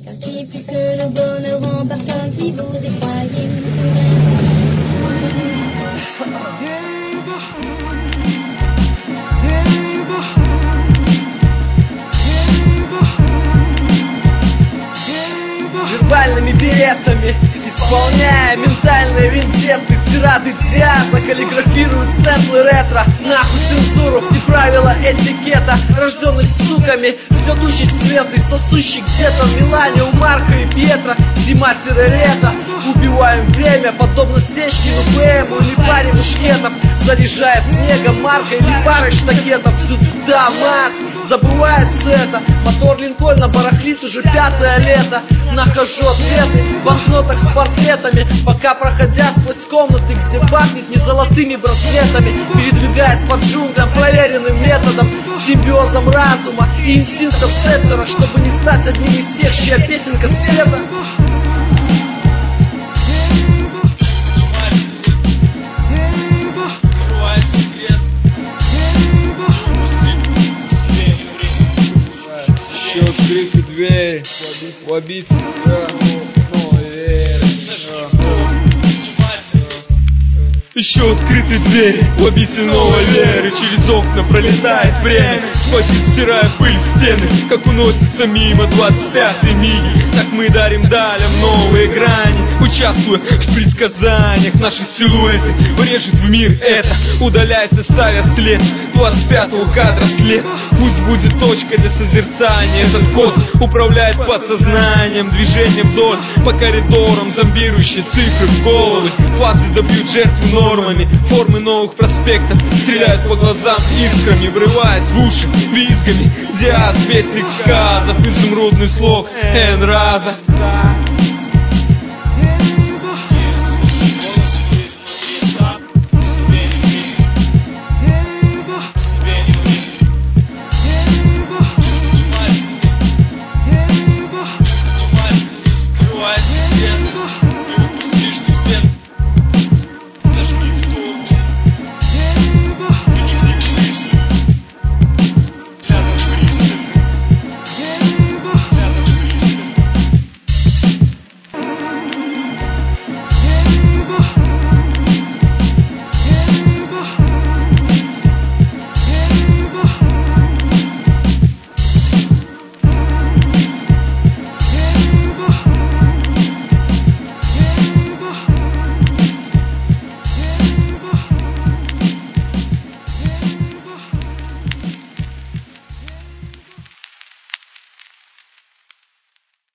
Ainsi puisque le bonheur en personne, si vous y croyez, вербальными билетами, исполняя ментальные вендетты, тирады театра, каллиграфируют сэмплы ретро. Нахуй цензуру и правила этикета, рожденных суками, все тучи светлый, сосущий где-то в Милане у Марка и Пьетро. Зима-лето, убиваем время, подобно стечке, ну БМу или паре мушкетов, заряжая снегом маркой или парой штакетов. Да, Макс, забывает все это. Мотор Линкольна барахлит уже 5-е лето. Нахожу ответы в банкнотах с портретами, пока проходя сквозь комнаты, где пахнет не золотыми браслетами, передвигаясь по джунглям проверенным методом, симбиозом разума и инстинктов сеттера, чтобы не стать одним из тех, чья песенка спета. Еще открыты двери, побить себя, новой веры. Еще открыты двери, в обитель новой веры. Через окна пролетает время, сквозит, стирая пыль в стены, как уносится мимо 25-й миги. Так мы дарим далям новые грани, участвуя в предсказаниях. Наши силуэты врежет в мир это, удаляясь, ставя след 25-го кадра след. Пусть будет точкой для созерцания. Этот код управляет подсознанием, движением вдоль по коридорам, зомбирующие цифры в головы. Фазы добьют жертву нормами, формы новых проспектов стреляют по глазам искрами, врываясь в уши визгами. Диас, вестник сказов, изумрудный слог Энраза.